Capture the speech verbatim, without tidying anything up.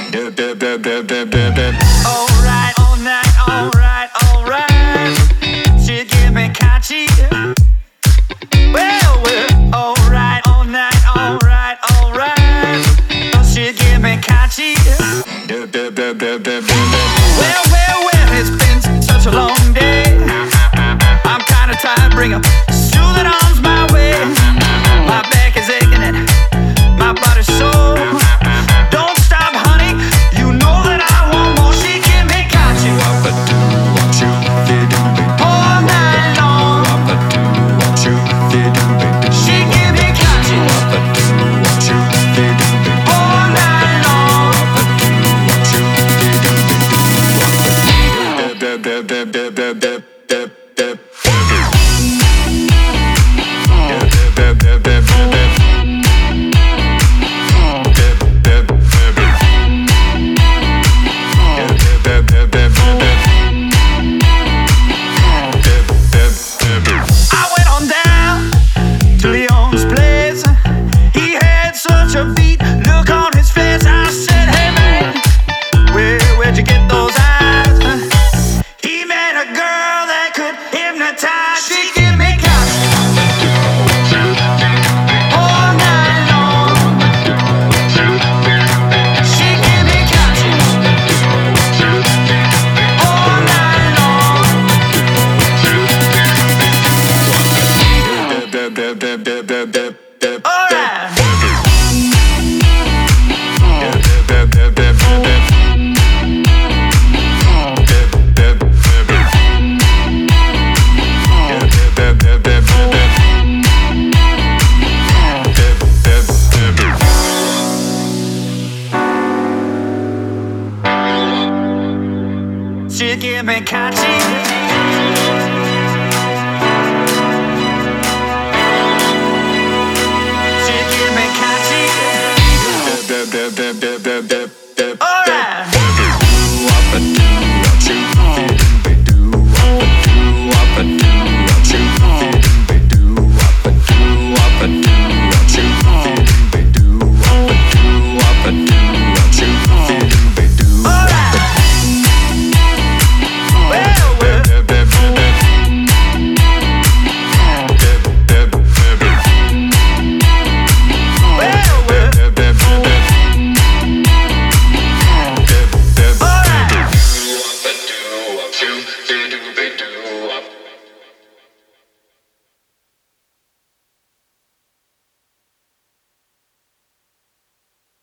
Alright, all night, alright, alright. She give me catchy. Well, well, alright, all night, alright, alright. She give me catchy. Well, well, well, it's been such a long day. I'm kinda tired, bring a soothing arms my way. My back is aching and my body's sore. Don't stop, honey, you know that I want more. She give me catchy all night long. She give me catchy all night long. I went on down to Leon's place. He had such a beat look on his face. I said, hey man, where, where'd you get those eyes? He met a girl that could hypnotize. She give me catchy all night long. She give me catchy all night long. Alright. She give me catchy. She give me catchy.